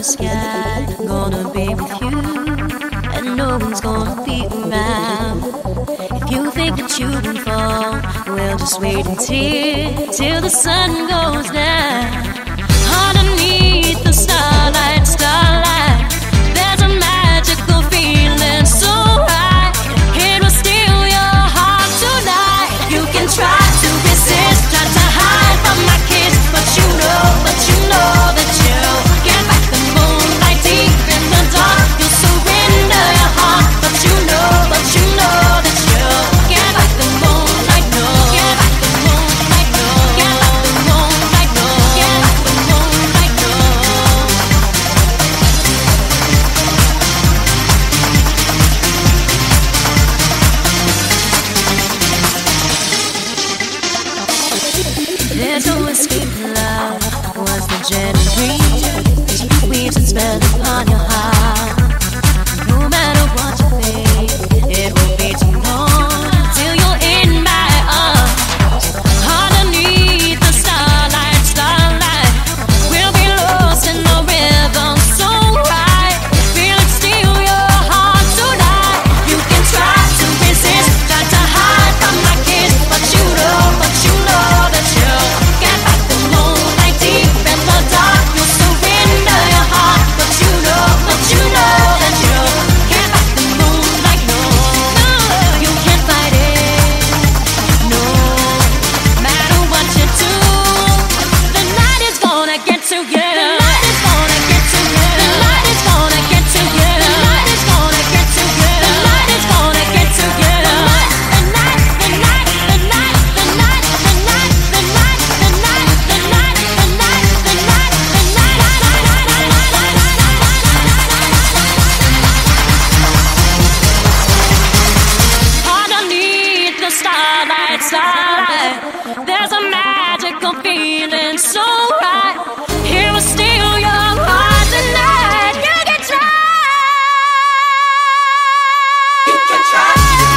the sky. I'm gonna be with you, and no one's gonna be around. If you think that you can fall, well, just wait till the sun goes down. Underneath the starlight, there's a magical feeling so right. It will steal your heart tonight. You can try to resist, try to hide from my kiss, but you know that you can't fight the moonlight deep in the dark. You'll surrender your heart, but you know that you can't fight the moonlight, no. Can't fight the moonlight, no. Can't fight the moonlight, no. Can't fight the moonlight, no. There's no escape from love. Was the gentle breeze as you weaves and spell upon your heart. No matter what you think, it won't be too long till you're in my arms. Underneath the starlight, we'll be lost in the rhythm so right. Feel it steal your heart tonight. You can try to resist, try to hide from my kiss, but you know that you can't fight the moonlight deep in the dark. You'll surrender your heart, but you know that you can't fight the moonlight, no. No, you can't fight it, no. Matter what you do, the night is gonna get to you. The night is gonna get to you. The night is gonna get to you. The night is gonna get to you. The night is gonna get to you. The night, the night, the night, the night, the night, the night, the night, the night, the night, the night, the night, the night. Underneath the starlight, there's a magical feeling so right. Here will steal your heart tonight. You can try. You can try.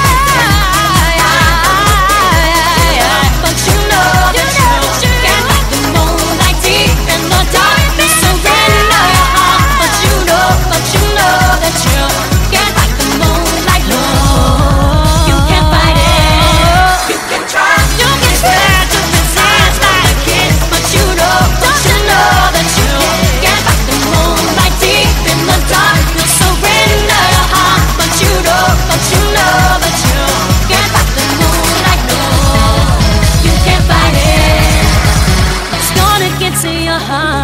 But you know that you can't fight the moonlight deep in the dark. You surrender your heart, but you know that you can't fight the moonlight, no. You can't fight it. You can try. You can try to resist like a kiss, but you know that you can't fight the moonlight deep in the dark. You surrender your heart, but you know that you can't fight the moonlight, no. You can't fight it. It's gonna get to your heart.